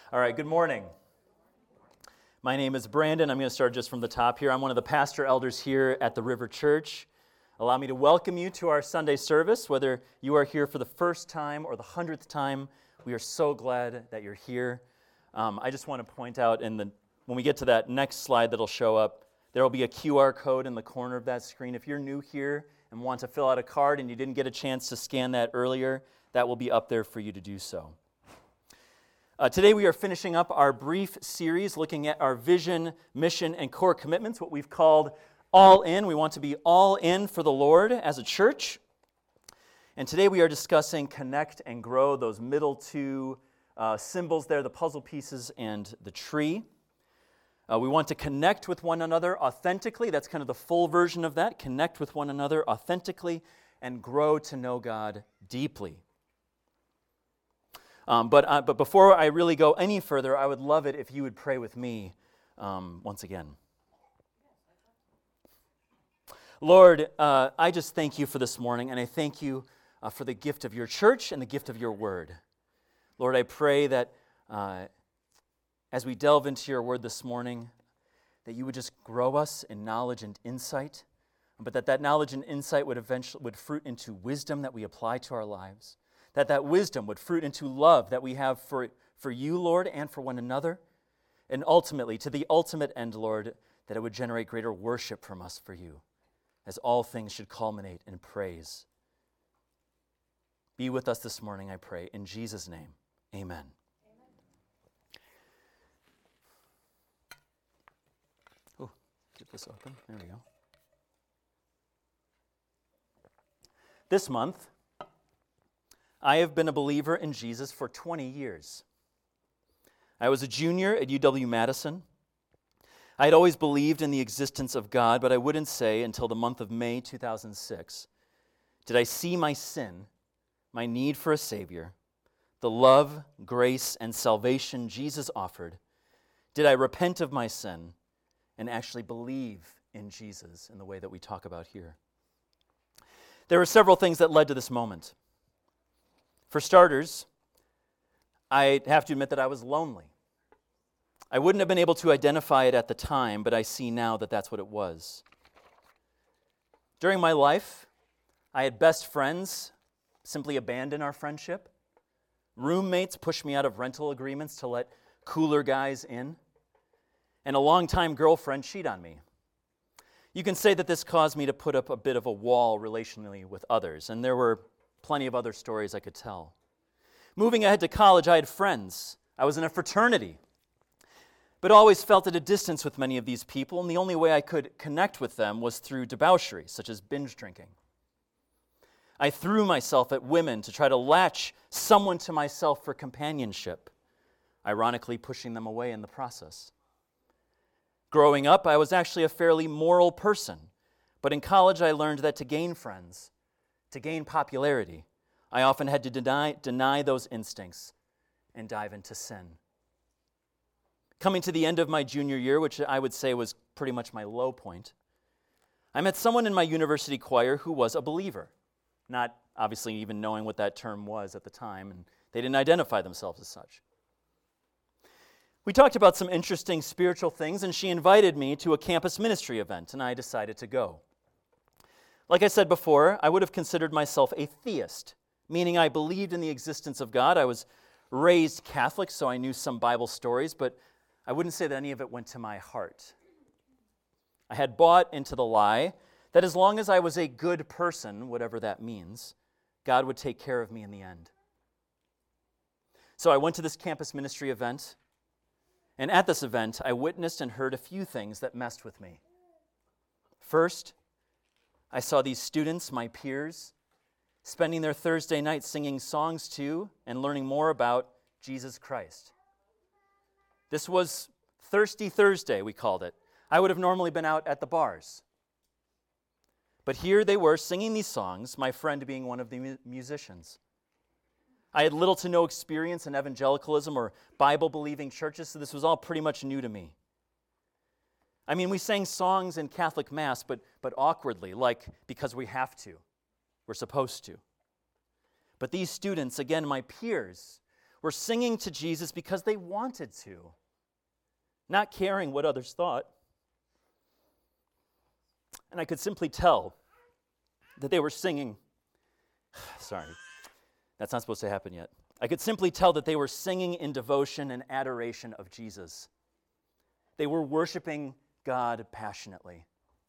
All right, good morning. My name is Brandon. I'm going to start just from the top here. I'm one of the pastor elders here at the River Church. Allow me to welcome you to our Sunday service. Whether you are here for the first time or the 100th time, we are so glad that you're here. I just want to point out when we get to that next slide that'll show up, there will be a QR code in the corner of that screen. If you're new here and want to fill out a card and you didn't get a chance to scan that earlier, that will be up there for you to do so. Today we are finishing up our brief series looking at our vision, mission, and core commitments, what we've called All In. We want to be all in for the Lord as a church. And today we are discussing connect and grow, those middle two symbols there, the puzzle pieces and the tree. We want to connect with one another authentically. That's kind of the full version of that. Connect with one another authentically and grow to know God deeply. But before I really go any further, I would love it if you would pray with me once again. Lord, I just thank you for this morning, and I thank you for the gift of your church and the gift of your word. Lord, I pray that as we delve into your word this morning, that you would just grow us in knowledge and insight, but that knowledge and insight would fruit into wisdom that we apply to our lives. That wisdom would fruit into love that we have for you, Lord, and for one another. And ultimately, to the ultimate end, Lord, that it would generate greater worship from us for you, as all things should culminate in praise. Be with us this morning, I pray. In Jesus' name, amen. Oh, get this open. There we go. This month, I have been a believer in Jesus for 20 years. I was a junior at UW-Madison. I had always believed in the existence of God, but I wouldn't say until the month of May 2006 did I see my sin, my need for a Savior, the love, grace, and salvation Jesus offered. Did I repent of my sin and actually believe in Jesus in the way that we talk about here? There were several things that led to this moment. For starters, I have to admit that I was lonely. I wouldn't have been able to identify it at the time, but I see now that that's what it was. During my life, I had best friends simply abandon our friendship. Roommates pushed me out of rental agreements to let cooler guys in. And a longtime girlfriend cheat on me. You can say that this caused me to put up a bit of a wall relationally with others, and there were plenty of other stories I could tell. Moving ahead to college, I had friends. I was in a fraternity, but always felt at a distance with many of these people, and the only way I could connect with them was through debauchery, such as binge drinking. I threw myself at women to try to latch someone to myself for companionship, ironically pushing them away in the process. Growing up, I was actually a fairly moral person, but in college I learned that to gain friends, to gain popularity, I often had to deny those instincts and dive into sin. Coming to the end of my junior year, which I would say was pretty much my low point, I met someone in my university choir who was a believer, not obviously even knowing what that term was at the time, and they didn't identify themselves as such. We talked about some interesting spiritual things, and she invited me to a campus ministry event, and I decided to go. Like I said before, I would have considered myself a theist, meaning I believed in the existence of God. I was raised Catholic, so I knew some Bible stories, but I wouldn't say that any of it went to my heart. I had bought into the lie that as long as I was a good person, whatever that means, God would take care of me in the end. So I went to this campus ministry event, and at this event, I witnessed and heard a few things that messed with me. First, I saw these students, my peers, spending their Thursday night singing songs to and learning more about Jesus Christ. This was Thirsty Thursday, we called it. I would have normally been out at the bars. But here they were singing these songs, my friend being one of the musicians. I had little to no experience in evangelicalism or Bible-believing churches, so this was all pretty much new to me. I mean, we sang songs in Catholic Mass, but awkwardly, like because we have to. We're supposed to. But these students, again, my peers, were singing to Jesus because they wanted to, not caring what others thought. And I could simply tell that they were singing. Sorry, that's not supposed to happen yet. I could simply tell that they were singing in devotion and adoration of Jesus. They were worshiping God passionately.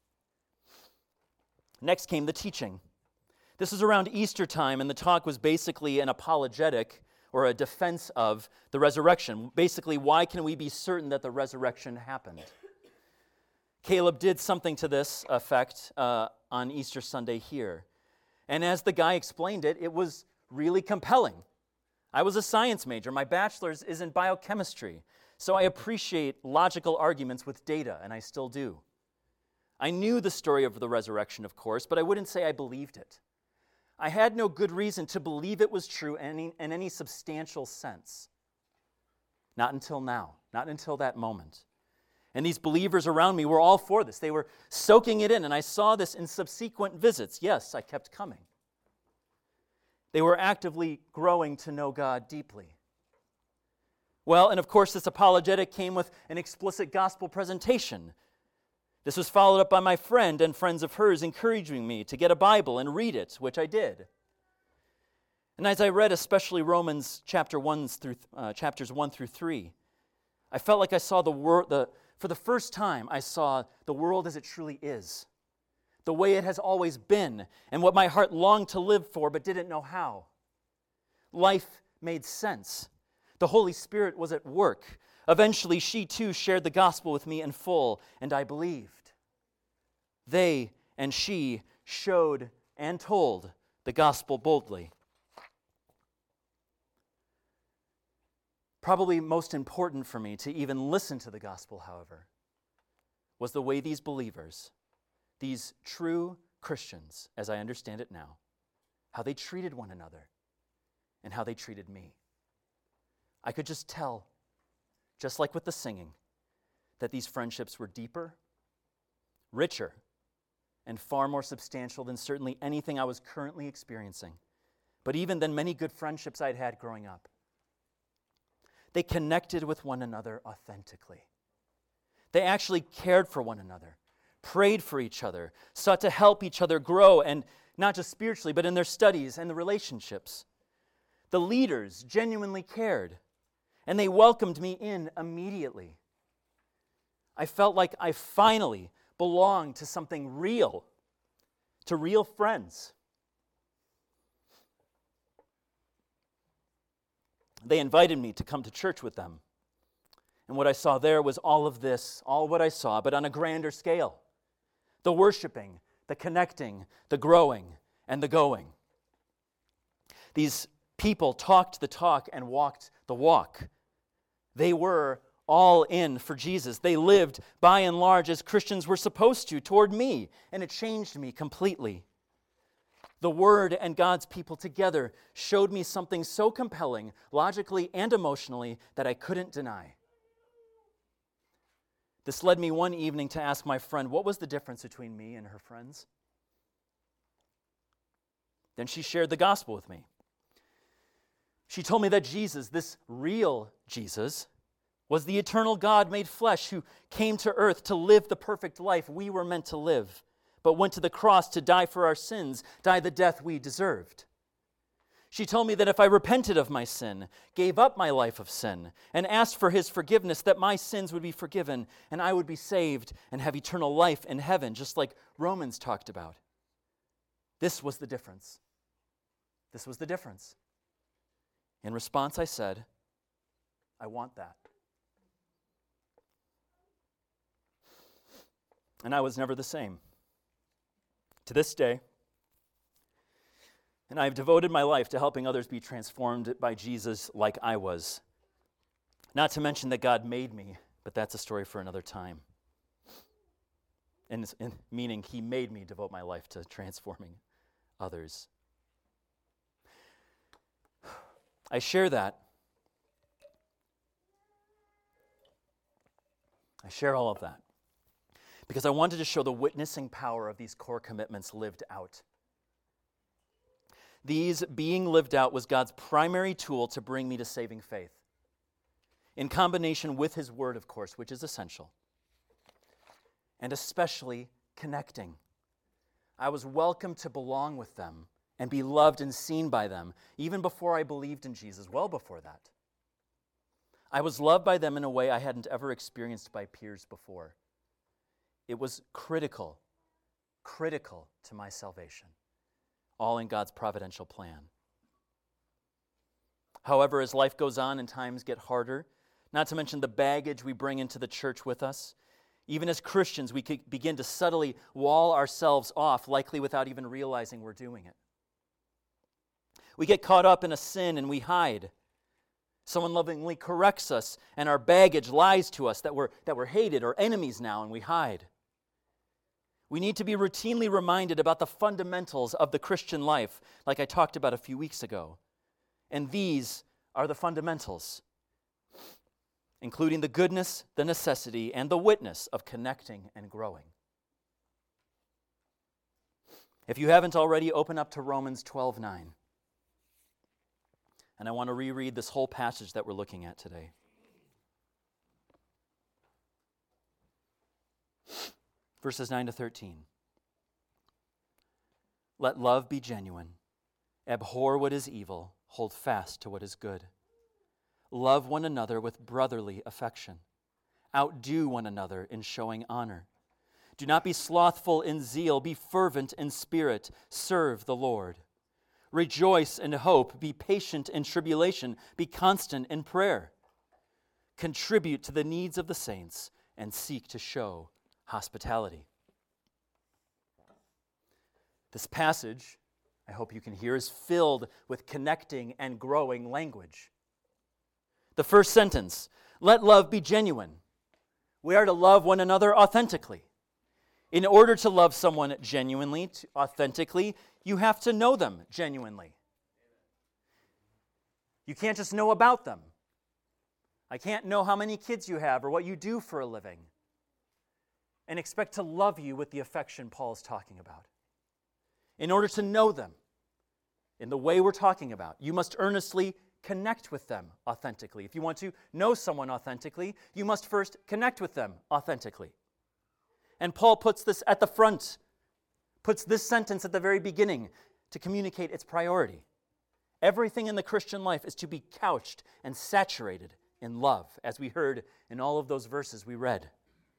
Next came the teaching. This was around Easter time, and the talk was basically an apologetic or a defense of the resurrection. Basically, why can we be certain that the resurrection happened? Caleb did something to this effect on Easter Sunday here. And as the guy explained it, it was really compelling. I was a science major. My bachelor's is in biochemistry. So I appreciate logical arguments with data, and I still do. I knew the story of the resurrection, of course, but I wouldn't say I believed it. I had no good reason to believe it was true in any substantial sense. Not until now, not until that moment. And these believers around me were all for this. They were soaking it in, and I saw this in subsequent visits. Yes, I kept coming. They were actively growing to know God deeply. Well, and of course, this apologetic came with an explicit gospel presentation. This was followed up by my friend and friends of hers encouraging me to get a Bible and read it, which I did. And as I read especially Romans chapters 1 through 3, I felt like I saw for the first time, I saw the world as it truly is, the way it has always been, and what my heart longed to live for but didn't know how. Life made sense. The Holy Spirit was at work. Eventually, she too shared the gospel with me in full, and I believed. They and she showed and told the gospel boldly. Probably most important for me to even listen to the gospel, however, was the way these believers, these true Christians, as I understand it now, how they treated one another and how they treated me. I could just tell, just like with the singing, that these friendships were deeper, richer, and far more substantial than certainly anything I was currently experiencing, but even than many good friendships I'd had growing up. They connected with one another authentically. They actually cared for one another, prayed for each other, sought to help each other grow, and not just spiritually, but in their studies and the relationships. The leaders genuinely cared, and they welcomed me in immediately. I felt like I finally belonged to something real, to real friends. They invited me to come to church with them. And what I saw there was all of this, all what I saw, but on a grander scale. The worshiping, the connecting, the growing, and the going. These people talked the talk and walked the walk. They were all in for Jesus. They lived, by and large, as Christians were supposed to toward me, and it changed me completely. The Word and God's people together showed me something so compelling, logically and emotionally, that I couldn't deny. This led me one evening to ask my friend, what was the difference between me and her friends? Then she shared the gospel with me. She told me that Jesus, this real Jesus, was the eternal God made flesh who came to earth to live the perfect life we were meant to live, but went to the cross to die for our sins, die the death we deserved. She told me that if I repented of my sin, gave up my life of sin, and asked for his forgiveness, that my sins would be forgiven, and I would be saved and have eternal life in heaven, just like Romans talked about. This was the difference. This was the difference. In response, I said, I want that. And I was never the same. To this day, and I've devoted my life to helping others be transformed by Jesus like I was. Not to mention that God made me, but that's a story for another time. And meaning he made me devote my life to transforming others. I share that. I share all of that because I wanted to show the witnessing power of these core commitments lived out. these being lived out was God's primary tool to bring me to saving faith, in combination with His Word, of course, which is essential, and especially connecting. I was welcome to belong with them and be loved and seen by them, even before I believed in Jesus, well before that. I was loved by them in a way I hadn't ever experienced by peers before. It was critical to my salvation, all in God's providential plan. However, as life goes on and times get harder, not to mention the baggage we bring into the church with us, even as Christians, we could begin to subtly wall ourselves off, likely without even realizing we're doing it. We get caught up in a sin and we hide. Someone lovingly corrects us, and our baggage lies to us that we're hated or enemies now, and we hide. We need to be routinely reminded about the fundamentals of the Christian life, like I talked about a few weeks ago. And these are the fundamentals, including the goodness, the necessity, and the witness of connecting and growing. If you haven't already, open up to Romans 12:9. And I want to reread this whole passage that we're looking at today. Verses 9 to 13. Let love be genuine. Abhor what is evil. Hold fast to what is good. Love one another with brotherly affection. Outdo one another in showing honor. Do not be slothful in zeal. Be fervent in spirit. Serve the Lord. Rejoice in hope. Be patient in tribulation. Be constant in prayer. Contribute to the needs of the saints and seek to show hospitality. This passage, I hope you can hear, is filled with connecting and growing language. The first sentence, let love be genuine. We are to love one another authentically. In order to love someone genuinely, authentically, you have to know them genuinely. You can't just know about them. I can't know how many kids you have or what you do for a living and expect to love you with the affection Paul is talking about. In order to know them in the way we're talking about, you must earnestly connect with them authentically. If you want to know someone authentically, you must first connect with them authentically. And Paul puts this at the front, puts this sentence at the very beginning to communicate its priority. Everything in the Christian life is to be couched and saturated in love, as we heard in all of those verses we read.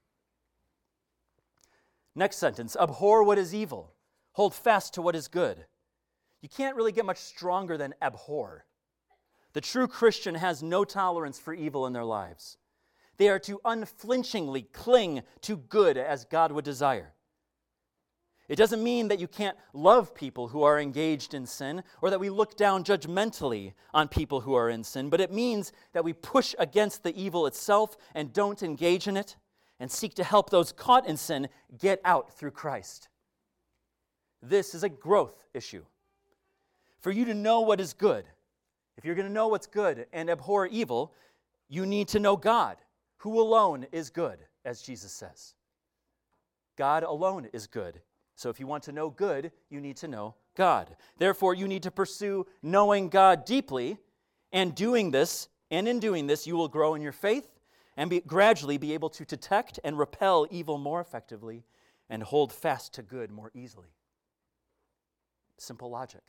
Next sentence, abhor what is evil. Hold fast to what is good. You can't really get much stronger than abhor. The true Christian has no tolerance for evil in their lives. They are to unflinchingly cling to good as God would desire. It doesn't mean that you can't love people who are engaged in sin or that we look down judgmentally on people who are in sin, but it means that we push against the evil itself and don't engage in it and seek to help those caught in sin get out through Christ. This is a growth issue. For you to know what is good, if you're going to know what's good and abhor evil, you need to know God, who alone is good, as Jesus says. God alone is good. So if you want to know good, you need to know God. Therefore, you need to pursue knowing God deeply, and in doing this, you will grow in your faith and gradually be able to detect and repel evil more effectively and hold fast to good more easily. Simple logic.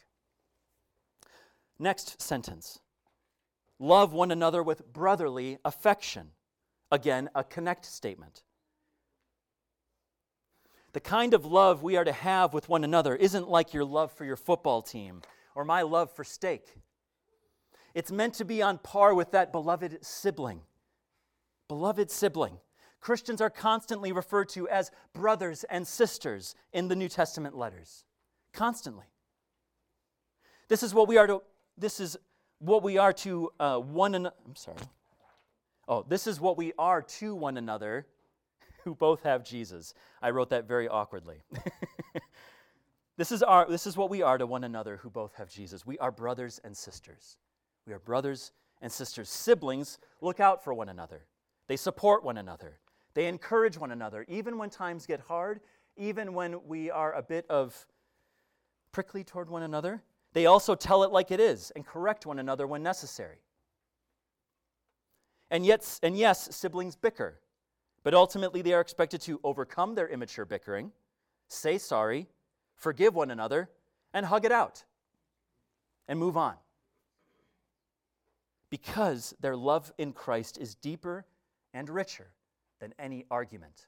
Next sentence. Love one another with brotherly affection. Again, a connect statement. The kind of love we are to have with one another isn't like your love for your football team or my love for steak. It's meant to be on par with that beloved sibling. Beloved sibling. Christians are constantly referred to as brothers and sisters in the New Testament letters. Constantly. This is what we are to one another who both have Jesus. I wrote that very awkwardly. This is what we are to one another who both have Jesus. We are brothers and sisters. We are brothers and sisters. Siblings look out for one another. They support one another. They encourage one another, even when times get hard, even when we are a bit of prickly toward one another. They also tell it like it is and correct one another when necessary. And yes, siblings bicker, but ultimately they are expected to overcome their immature bickering, say sorry, forgive one another, and hug it out, and move on. Because their love in Christ is deeper and richer than any argument.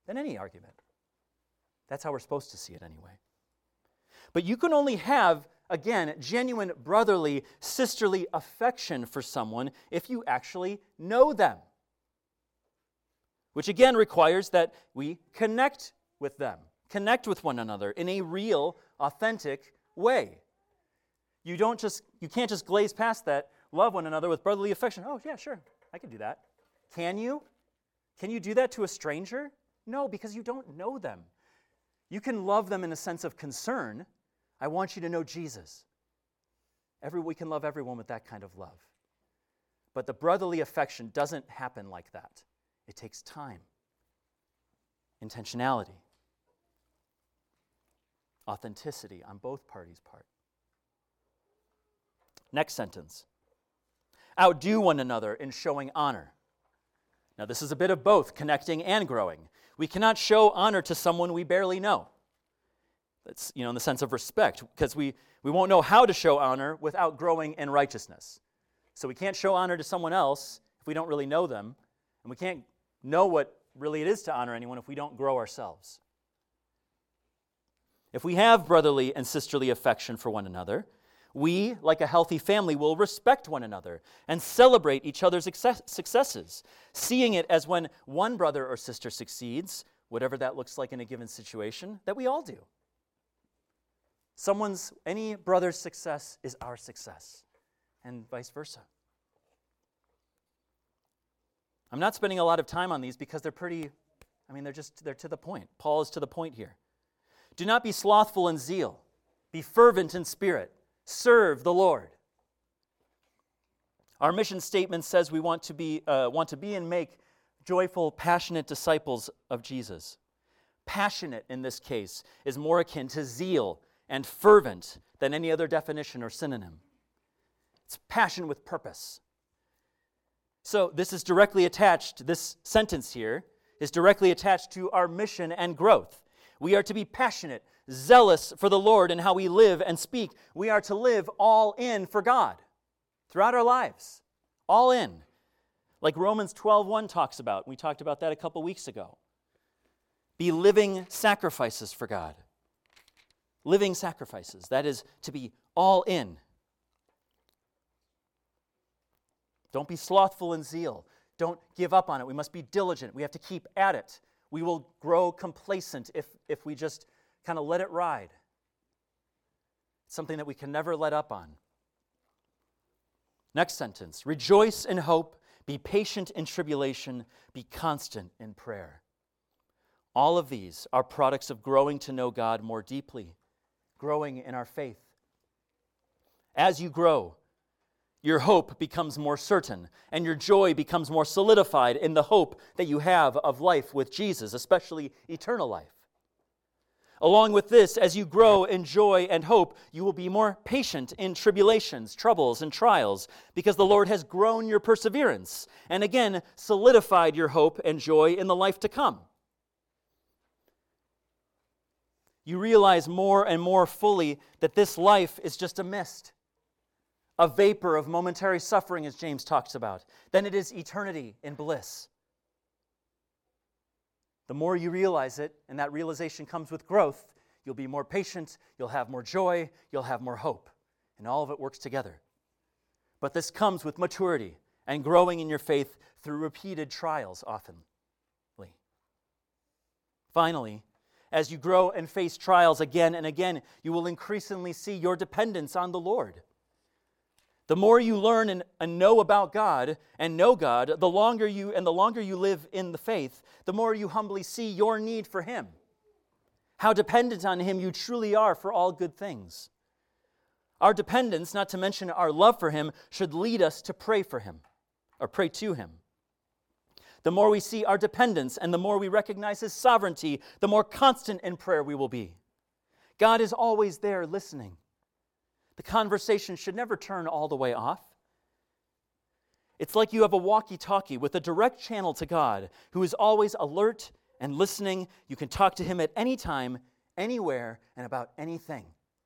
That's how we're supposed to see it anyway. But you can only have, again, genuine brotherly, sisterly affection for someone if you actually know them. Which again requires that we connect with them, connect with one another in a real, authentic way. You can't just glaze past that, love one another with brotherly affection. Oh, yeah, sure, I can do that. Can you? Can you do that to a stranger? No, because you don't know them. You can love them in a sense of concern. I want you to know Jesus. We can love everyone with that kind of love. But the brotherly affection doesn't happen like that. It takes time, intentionality, authenticity on both parties' part. Next sentence. Outdo one another in showing honor. Now, this is a bit of both, connecting and growing. We cannot show honor to someone we barely know. That's, in the sense of respect, because we won't know how to show honor without growing in righteousness. So we can't show honor to someone else if we don't really know them, and we can't know what really it is to honor anyone if we don't grow ourselves. If we have brotherly and sisterly affection for one another, we, like a healthy family, will respect one another and celebrate each other's successes, seeing it as when one brother or sister succeeds, whatever that looks like in a given situation, that we all do. Any brother's success is our success, and vice versa. I'm not spending a lot of time on these because they're to the point. Paul is to the point here. Do not be slothful in zeal. Be fervent in spirit. Serve the Lord. Our mission statement says we want to be and make joyful, passionate disciples of Jesus. Passionate in this case is more akin to zeal and fervent than any other definition or synonym. It's passion with purpose. So this sentence here is directly attached to our mission and growth. We are to be passionate, zealous for the Lord in how we live and speak. We are to live all in for God throughout our lives. All in. Like Romans 12:1 talks about. We talked about that a couple weeks ago. Be living sacrifices for God. Living sacrifices. That is to be all in. Don't be slothful in zeal. Don't give up on it. We must be diligent. We have to keep at it. We will grow complacent if we just kind of let it ride. It's something that we can never let up on. Next sentence. Rejoice in hope. Be patient in tribulation. Be constant in prayer. All of these are products of growing to know God more deeply, growing in our faith. As you grow, your hope becomes more certain, and your joy becomes more solidified in the hope that you have of life with Jesus, especially eternal life. Along with this, as you grow in joy and hope, you will be more patient in tribulations, troubles, and trials, because the Lord has grown your perseverance, and again, solidified your hope and joy in the life to come. You realize more and more fully that this life is just a mist, a vapor of momentary suffering, as James talks about, than it is eternity in bliss. The more you realize it, and that realization comes with growth, you'll be more patient, you'll have more joy, you'll have more hope, and all of it works together. But this comes with maturity and growing in your faith through repeated trials often. Finally, as you grow and face trials again and again, you will increasingly see your dependence on the Lord. The more you learn and know about God and know God, the longer you live in the faith, the more you humbly see your need for Him. How dependent on Him you truly are for all good things. Our dependence, not to mention our love for Him, should lead us to pray for Him, or pray to Him. The more we see our dependence and the more we recognize His sovereignty, the more constant in prayer we will be. God is always there listening. The conversation should never turn all the way off. It's like you have a walkie-talkie with a direct channel to God who is always alert and listening. You can talk to him at any time, anywhere, and about anything.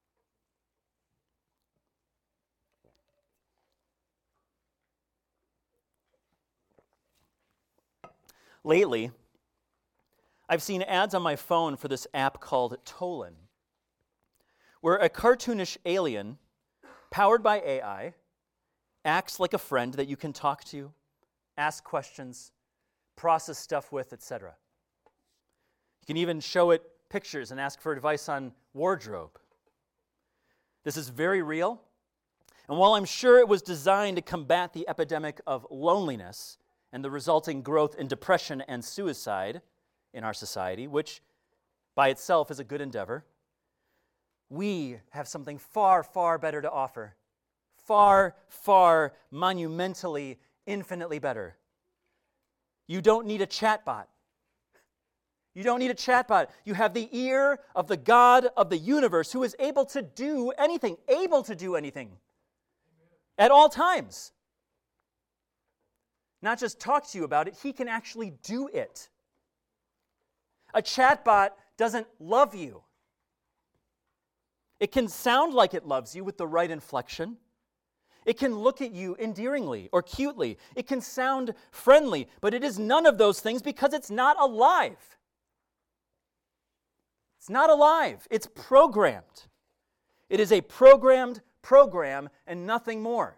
Lately, I've seen ads on my phone for this app called Tolan, where a cartoonish alien, powered by AI, acts like a friend that you can talk to, ask questions, process stuff with, etc. You can even show it pictures and ask for advice on wardrobe. This is very real, and while I'm sure it was designed to combat the epidemic of loneliness and the resulting growth in depression and suicide in our society, which by itself is a good endeavor, we have something far, far better to offer. Far, far, monumentally, infinitely better. You don't need a chatbot. You don't need a chatbot. You have the ear of the God of the universe who is able to do anything, at all times. Not just talk to you about it, he can actually do it. A chatbot doesn't love you. It can sound like it loves you with the right inflection. It can look at you endearingly or cutely. It can sound friendly, but it is none of those things because it's not alive. It's not alive. It's programmed. It is a programmed program and nothing more.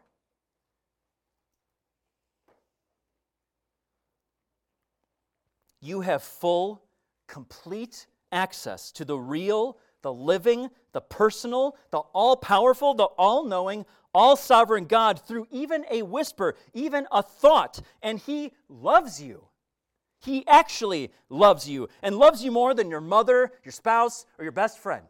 You have full, complete access to the real, the living, the personal, the all-powerful, the all-knowing, all-sovereign God through even a whisper, even a thought, and he loves you. He actually loves you, and loves you more than your mother, your spouse, or your best friend.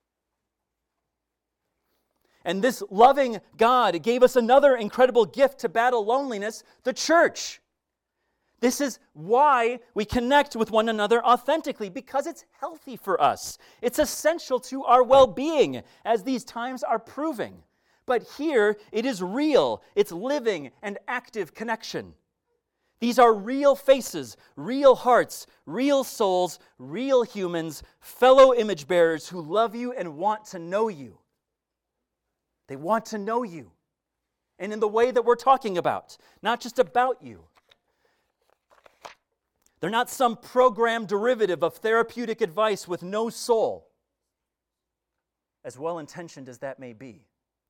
And this loving God gave us another incredible gift to battle loneliness, the church. This is why we connect with one another authentically, because it's healthy for us. It's essential to our well-being, as these times are proving. But here, it is real. It's living and active connection. These are real faces, real hearts, real souls, real humans, fellow image bearers who love you and want to know you. They want to know you. And in the way that we're talking about, not just about you. They're not some programmed derivative of therapeutic advice with no soul, as well-intentioned as that may be.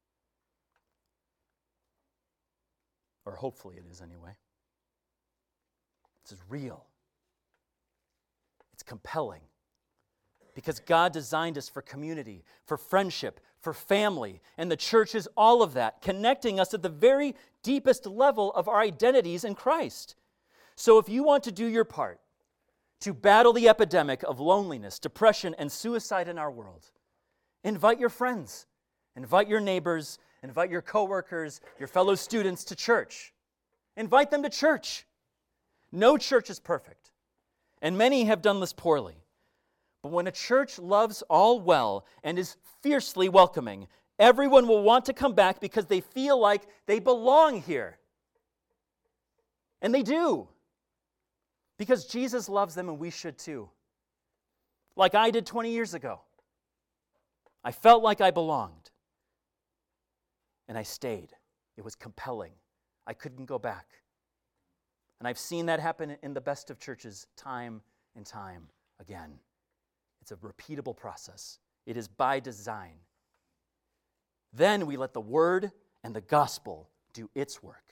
Or hopefully it is anyway. This is real. It's compelling. Because God designed us for community, for friendship, for family, and the church is all of that, connecting us at the very deepest level of our identities in Christ. So if you want to do your part to battle the epidemic of loneliness, depression, and suicide in our world, invite your friends, invite your neighbors, invite your coworkers, your fellow students to church. Invite them to church. No church is perfect, and many have done this poorly. But when a church loves all well and is fiercely welcoming, everyone will want to come back because they feel like they belong here. And they do. Because Jesus loves them and we should too. Like I did 20 years ago. I felt like I belonged. And I stayed. It was compelling. I couldn't go back. And I've seen that happen in the best of churches time and time again. It's a repeatable process. It is by design. Then we let the Word and the gospel do its work.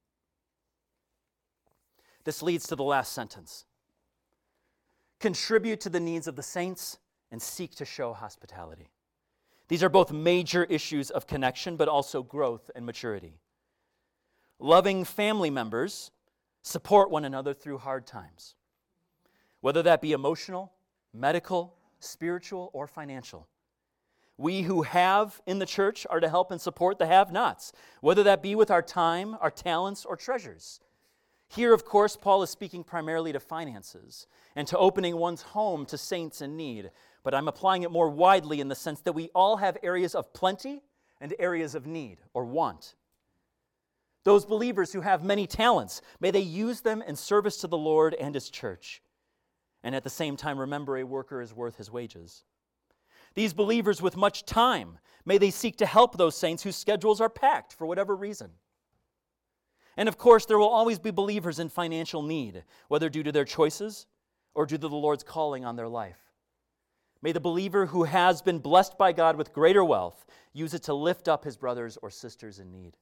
This leads to the last sentence. Contribute to the needs of the saints and seek to show hospitality. These are both major issues of connection, but also growth and maturity. Loving family members support one another through hard times, whether that be emotional, medical, spiritual, or financial. We who have in the church are to help and support the have-nots, whether that be with our time, our talents, or treasures. Here, of course, Paul is speaking primarily to finances and to opening one's home to saints in need, but I'm applying it more widely in the sense that we all have areas of plenty and areas of need or want. Those believers who have many talents, may they use them in service to the Lord and His church, and at the same time remember a worker is worth his wages. These believers with much time, may they seek to help those saints whose schedules are packed for whatever reason. And of course, there will always be believers in financial need, whether due to their choices or due to the Lord's calling on their life. May the believer who has been blessed by God with greater wealth use it to lift up his brothers or sisters in need.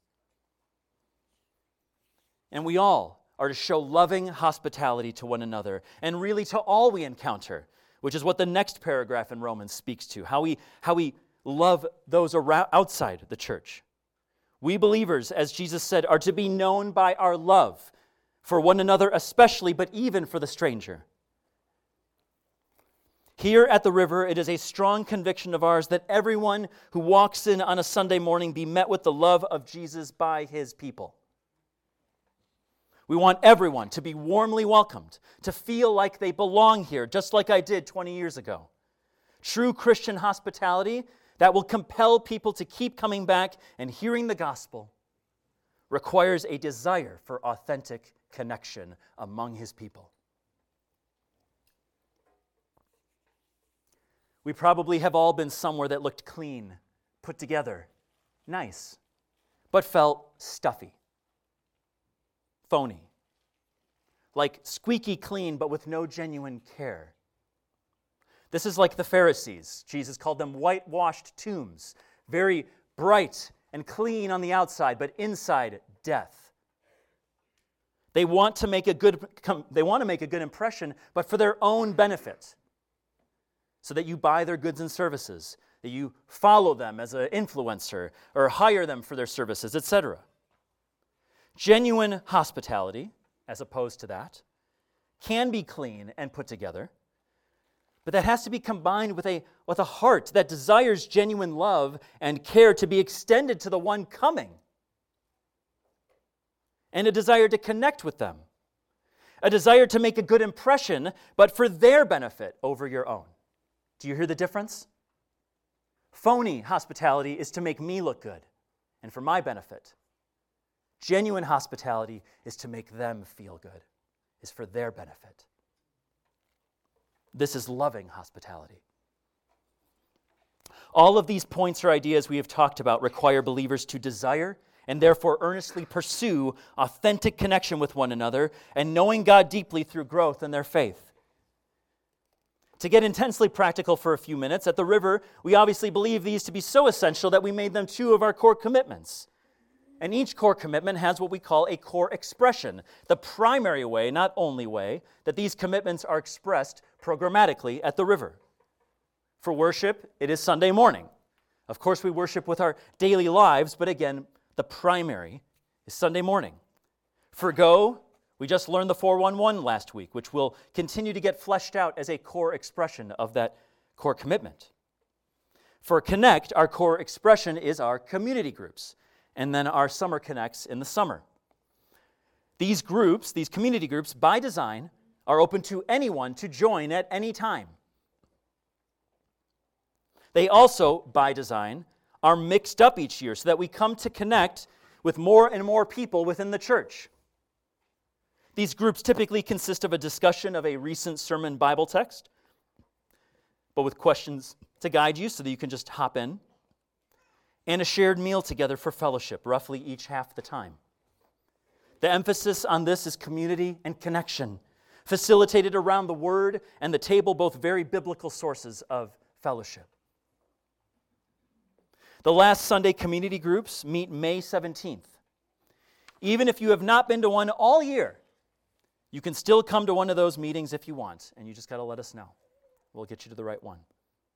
And we all are to show loving hospitality to one another, and really to all we encounter, which is what the next paragraph in Romans speaks to, how we love those outside the church. We believers, as Jesus said, are to be known by our love for one another especially, but even for the stranger. Here at the river, it is a strong conviction of ours that everyone who walks in on a Sunday morning be met with the love of Jesus by His people. We want everyone to be warmly welcomed, to feel like they belong here, just like I did 20 years ago. True Christian hospitality that will compel people to keep coming back and hearing the gospel requires a desire for authentic connection among His people. We probably have all been somewhere that looked clean, put together, nice, but felt stuffy, phony, like squeaky clean but with no genuine care. This is like the Pharisees. Jesus called them whitewashed tombs, very bright and clean on the outside, but inside death. They want to make a good impression, but for their own benefit, so that you buy their goods and services, that you follow them as an influencer or hire them for their services, etc. Genuine hospitality, as opposed to that, can be clean and put together, but that has to be combined with a heart that desires genuine love and care to be extended to the one coming, and a desire to connect with them, a desire to make a good impression, but for their benefit over your own. Do you hear the difference? Phony hospitality is to make me look good and for my benefit. Genuine hospitality is to make them feel good, is for their benefit. This is loving hospitality. All of these points or ideas we have talked about require believers to desire and therefore earnestly pursue authentic connection with one another and knowing God deeply through growth in their faith. To get intensely practical for a few minutes, at the river, we obviously believe these to be so essential that we made them two of our core commitments. And each core commitment has what we call a core expression, the primary way, not only way, that these commitments are expressed programmatically at the river. For worship, it is Sunday morning. Of course, we worship with our daily lives, but again, the primary is Sunday morning. For go, we just learned the 411 last week, which will continue to get fleshed out as a core expression of that core commitment. For connect, our core expression is our community groups, and then our summer connects in the summer. These groups, these community groups, by design, are open to anyone to join at any time. They also, by design, are mixed up each year so that we come to connect with more and more people within the church. These groups typically consist of a discussion of a recent sermon Bible text, but with questions to guide you so that you can just hop in, and a shared meal together for fellowship, roughly each half the time. The emphasis on this is community and connection, facilitated around the Word and the table, both very biblical sources of fellowship. The last Sunday community groups meet May 17th. Even if you have not been to one all year, you can still come to one of those meetings if you want, and you just got to let us know. We'll get you to the right one.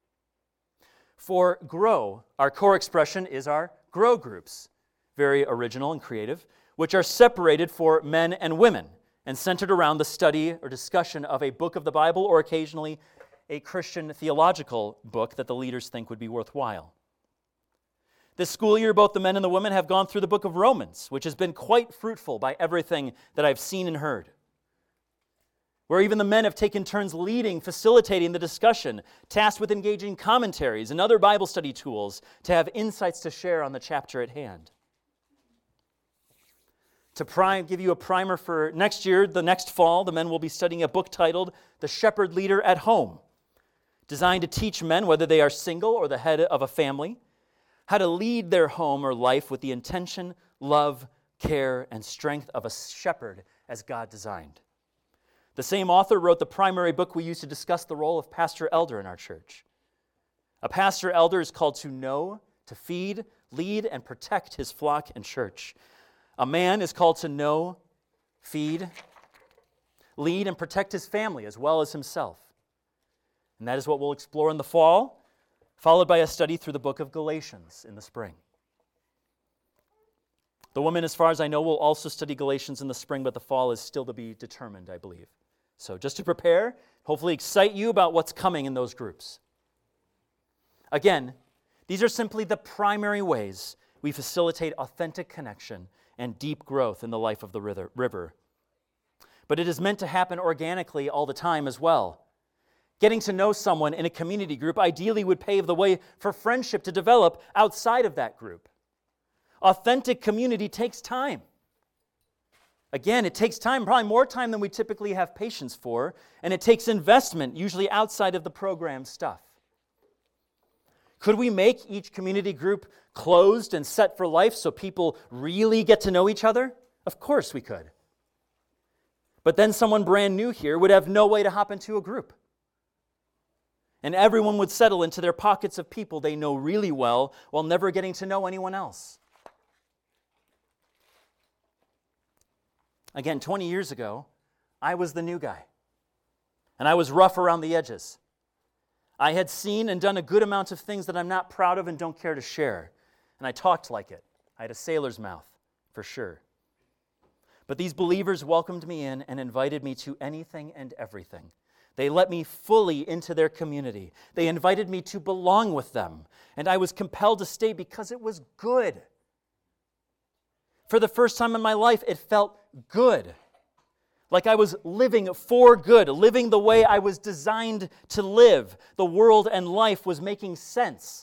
For grow, our core expression is our grow groups, very original and creative, which are separated for men and women and centered around the study or discussion of a book of the Bible or occasionally a Christian theological book that the leaders think would be worthwhile. This school year, both the men and the women have gone through the book of Romans, which has been quite fruitful by everything that I've seen and heard. where even the men have taken turns leading, facilitating the discussion, tasked with engaging commentaries and other Bible study tools to have insights to share on the chapter at hand. To give you a primer for next year, the next fall, the men will be studying a book titled The Shepherd Leader at Home, designed to teach men, whether they are single or the head of a family, how to lead their home or life with the intention, love, care, and strength of a shepherd as God designed. The same author wrote the primary book we use to discuss the role of pastor elder in our church. A pastor elder is called to know, to feed, lead, and protect his flock and church. A man is called to know, feed, lead, and protect his family as well as himself. And that is what we'll explore in the fall, followed by a study through the book of Galatians in the spring. The women, as far as I know, will also study Galatians in the spring, but the fall is still to be determined, I believe. So just to prepare, hopefully excite you about what's coming in those groups. Again, these are simply the primary ways we facilitate authentic connection and deep growth in the life of the river. But it is meant to happen organically all the time as well. Getting to know someone in a community group ideally would pave the way for friendship to develop outside of that group. Authentic community takes time. Again, it takes time, probably more time than we typically have patience for, and it takes investment, usually outside of the program stuff. Could we make each community group closed and set for life so people really get to know each other? Of course we could. But then someone brand new here would have no way to hop into a group. And everyone would settle into their pockets of people they know really well while never getting to know anyone else. Again, 20 years ago, I was the new guy. And I was rough around the edges. I had seen and done a good amount of things that I'm not proud of and don't care to share. And I talked like it. I had a sailor's mouth, for sure. But these believers welcomed me in and invited me to anything and everything. They let me fully into their community. They invited me to belong with them. And I was compelled to stay because it was good. For the first time in my life, it felt good. Like I was living for good, living the way I was designed to live. The world and life was making sense.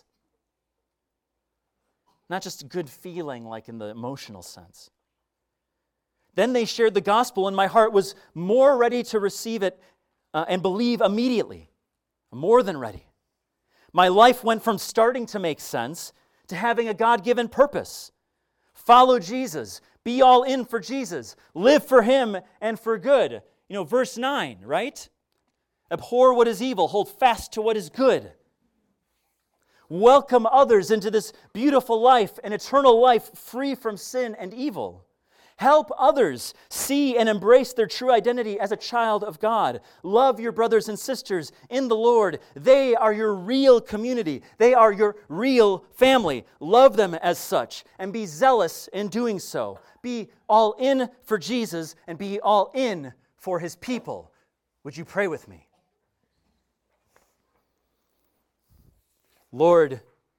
Not just a good feeling like in the emotional sense. Then they shared the gospel, and my heart was more ready to receive it and believe immediately. More than ready. My life went from starting to make sense to having a God-given purpose. Follow Jesus. Be all in for Jesus. Live for Him and for good. Verse 9, right? Abhor what is evil. Hold fast to what is good. Welcome others into this beautiful life, an eternal life free from sin and evil. Help others see and embrace their true identity as a child of God. Love your brothers and sisters in the Lord. They are your real community. They are your real family. Love them as such and be zealous in doing so. Be all in for Jesus and be all in for His people. Would you pray with me? Lord,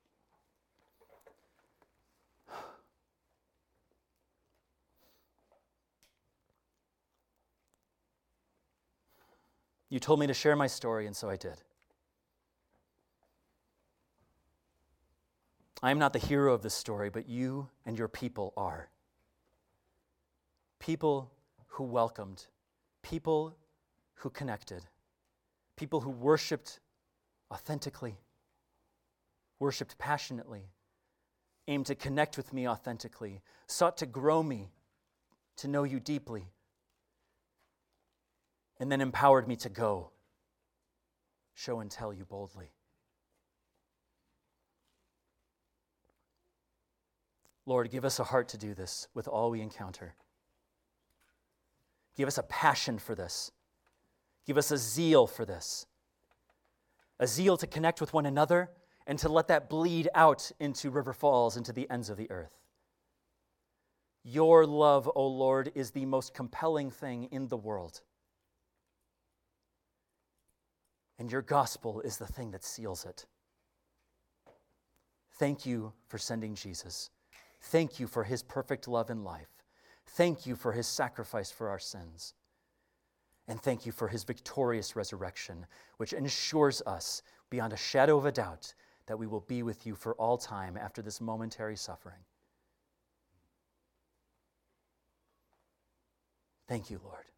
you told me to share my story, and so I did. I am not the hero of this story, but you and your people are. People who welcomed, people who connected, people who worshiped authentically, worshiped passionately, aimed to connect with me authentically, sought to grow me to know you deeply, and then empowered me to go, show and tell you boldly. Lord, give us a heart to do this with all we encounter. Give us a passion for this. Give us a zeal for this. A zeal to connect with one another and to let that bleed out into River Falls, into the ends of the earth. Your love, O Lord, is the most compelling thing in the world. And your gospel is the thing that seals it. Thank you for sending Jesus. Thank you for His perfect love and life. Thank you for His sacrifice for our sins. And thank you for his victorious resurrection, which ensures us beyond a shadow of a doubt that we will be with you for all time after this momentary suffering. Thank you, Lord.